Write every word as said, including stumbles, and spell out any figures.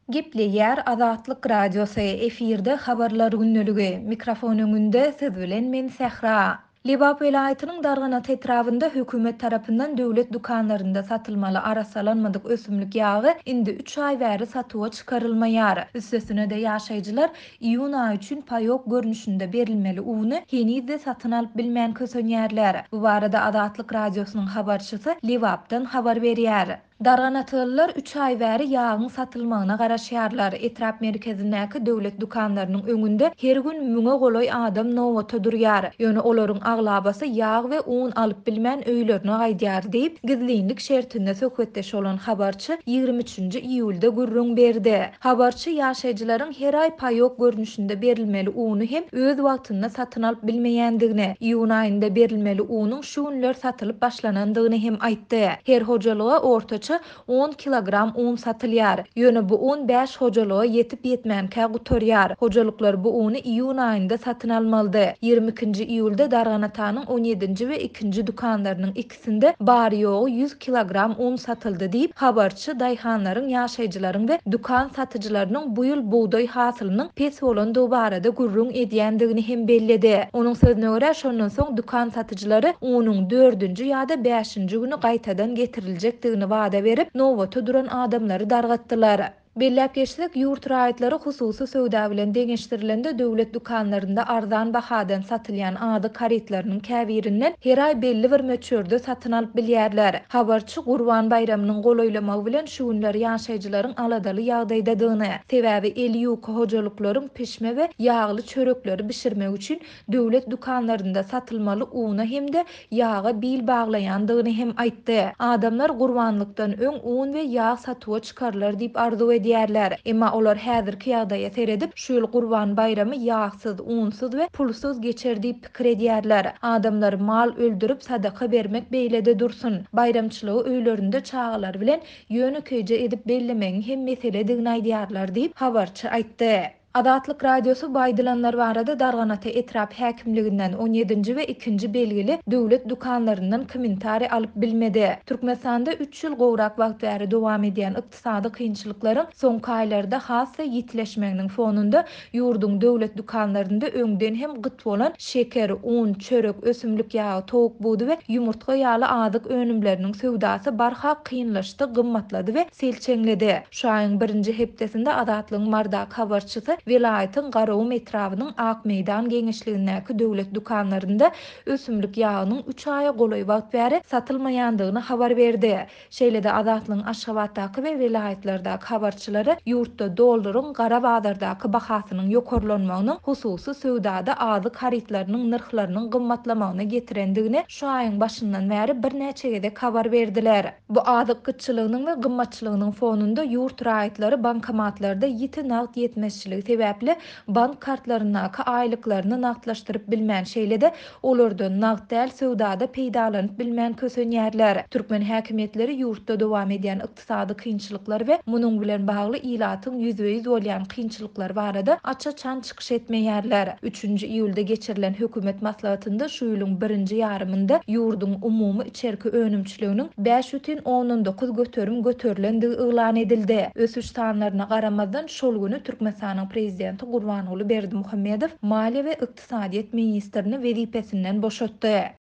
Gepleýär Azatlyk Radiosy efirde habarlar günneligi. Mikrofon öňünde siz bilen men Sähra. Libap welaýatynyň Dargana etrafynda hökümet tarapyndan döwlet dukanlarynda satylmaly arasalanmadyk ösümlik ýagy indi üç ay bäri satyga çykarylmaýar. Üstesine-de ýaşaýjylar iýun aýy üçin paýok görnüşinde berilmeli uwny henüzde satyn alyp bilmän kösenýärler. Bu barada Azatlyk Radiosynyň habarçysy Libapdan habar berýär. Darganatyllar üç ay bäri ýagyň satylmagyna garaşýarlar. Etrap merkezindäki döwlet dukanlarynyň öňünde her gün müňe goloý adam nowata durýar. Ýöne olaryň aglabasy ýag we un alyp bilmän öýlerine gaýdýar diýip gizlinlik şertinde söhbetdeş bolan habarçy ýygrimi üçinji iýulda gürrüň berdi. Habarçy ýaşaýjylaryň her ay paýok görnüşinde berilmeli uny hem öz wagtynda satyn alyp bilmeýändigini, iýun aýynda berilmeli unyň şu günler satylyp başlanandygyny hem aýtdy. Her hojalyga ortaça on kilogram un satylýar. Ýöne bu un beş hojalyga ýetip ýetmänkä gutarýar. Hojalyklar bu uny iýun aýynda satyn almalydy. ýygrimi ikinji iýulda Darganatanyň on ýedinji we ikinji dukanlarynyň ikisinde bary ýogy yüz kilogram un satyldy diýip habarçy daýhanlaryň, ýaşaýjylaryň we dukan satyjylarynyň bu ýyl buğday hasylynyň pes bolandygy barada gürrüň edýändigini hem bellidi. Onuň sözüne görä şondan soň dukan satyjylary unyň dördünji ýa-da beşinji güni gaýtadan getiriljekdigini wada berip nowata duran adamlary dargatdylar. Belläp geçsek, ýurt raýatlary hususy söwda bilen deňeşdirilende döwlet dukanlarynda arzan bahadan satylýan ady karetlarynyň käbirinden her ay belli bir möçürde satyn alyp bilýärler. Habarçy Gurban bayramynyň golaýlamagy bilen şu günler ýaşaýjylaryň aladaly ýagdaýdadygyny, sebäbi el ýuky hojalyklaryň pişme we ýagly çörekleri bişirmek üçin döwlet dukanlarynda satylmaly uwna hemde ýaga bil baglaýandygyny hem aýtdy. Adamlar gurbanlykdan öň un we ýag satyga çykarlar diýip arzu edýärler. Emma olar häzirki ýagdaýa seredip şu ýyl Gurban bayramy ýagsyz, unsyz we pulsuz geçer diýip pikir edýärler. Adamlar mal öldürüp sadaka bermek beýlede dursun. Bayramçylygy öýlerinde çagalar bilen ýönekeje edip bellemegiň hem meseledigini aýdýarlar diýip habarçy aýtdy. Azatlyk Radiosu baýdylanlar barada Darganata etrap häkimliginden on ýedinji we ikinji belgili döwlet dukanlaryndan kommentari alyp bilmedi. Türkmenistanda üç ýyl gowrak wagt bäri dowam edýän ykdysady kynçylyklaryň soňky aýlarda hasy ýitleşmeginiň fonunda ýurdun döwlet dukanlarynda öňden hem gyt bolan şeker, un, çörek, ösümlik ýagy, towuk budy we ýumurtga ýaly adyk önümleriniň söwdasy barha kynlaşdy, gymmatlady we selçeňledi. Şu aýyň birinji hepdesinde Azatlygyň mardak habarçysy Welaýatyň Garawum etrawynyň Ak Meýdan geňişligindäki döwlet dukanlarynda ösümlik ýagynyň üç aýa golaý wagt bäri satylmaýandygyny habar berdi. Şeýle-de Azatlygyň Aşgabatdaky we welaýatlardaky habarçylary ýurtda dollaryň gara bazardaky bahasynyň ýokarlanmagynyň hususy söwdada azy karetlarynyň narhlarynyň gymmatlamagyna getirendigini şu aýyň başyndan bäri bir näçe gezek habar berdiler. Bu azyk gytçylygynyň we gymmatçylygynyň fonunda ýurt raýatlary bankomatlarda ýiti nagt ýetmezçiligi sebäpli bank kartlarynaky aýlyklaryny nagtlaşdyryp bilmän şeýle-de olardan nagt däl söwdada peýdalanyp bilmän kösenýärler. Türkmen häkimetleri ýurtda dowam edýän ykdysady kynçylyklar we munyň bilen bagly ilatyň ýüzbe ýüz bolýan kynçylyklar barada aça-çan çykyş etmeýärler. üçinji iýulda geçirilen hökümet maslahatynda şu ýylyň birinji ýarymynda ýurdun umumy içerki önümçiliginiň beş бүтүн onuň dokuz göterim göterilendigi ýylan edildi. Ösüş sanlaryna garamazdan şol güni Türkmenistanyň prezidenti Gurbanuly Berdimuhammedow Maliýe we Ykdysadyýet ministrini wezipesinden boşatdy.